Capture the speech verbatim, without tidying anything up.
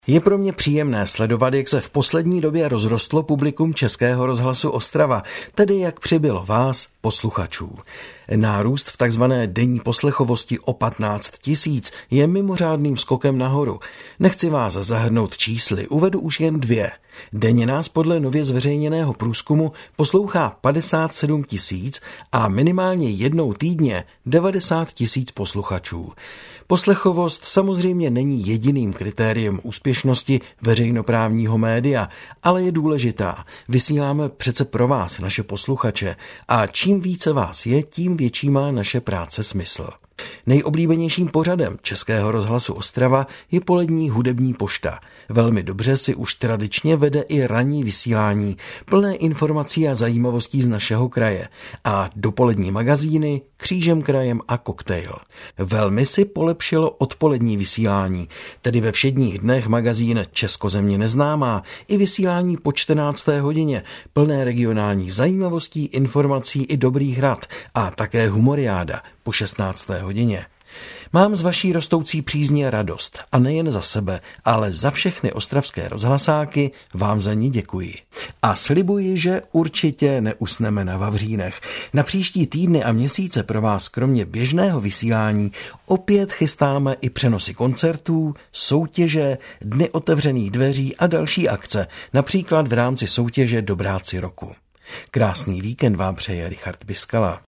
Je pro mě příjemné sledovat, jak se v poslední době rozrostlo publikum Českého rozhlasu Ostrava, tedy jak přibylo vás, posluchačů. Nárůst v takzvané denní poslechovosti o patnáct tisíc je mimořádným skokem nahoru. Nechci vás zahrnout čísly, uvedu už jen dvě. Denně nás podle nově zveřejněného průzkumu poslouchá padesát sedm tisíc a minimálně jednou týdně devadesát tisíc posluchačů. Poslechovost samozřejmě není jediným kritériem úspěšnosti veřejnoprávního média, ale je důležitá. Vysíláme přece pro vás, naše posluchače, a čím více vás je, tím větší má naše práce smysl. Nejoblíbenějším pořadem Českého rozhlasu Ostrava je polední hudební pošta. Velmi dobře si už tradičně vede i ranní vysílání, plné informací a zajímavostí z našeho kraje. A dopolední magazíny Křížem krajem a Koktejl. Velmi si polepšilo odpolední vysílání, tedy ve všedních dnech magazín Česko země neznámá i vysílání po čtrnácté hodině, plné regionálních zajímavostí, informací i dobrých rad a také humoriáda po šestnácté hodině. Mám z vaší rostoucí přízně radost a nejen za sebe, ale za všechny ostravské rozhlasáky vám za ní děkuji. A slibuji, že určitě neusneme na vavřínech. Na příští týdny a měsíce pro vás kromě běžného vysílání opět chystáme i přenosy koncertů, soutěže, dny otevřených dveří a další akce, například v rámci soutěže Dobráci roku. Krásný víkend vám přeje Richard Biskala.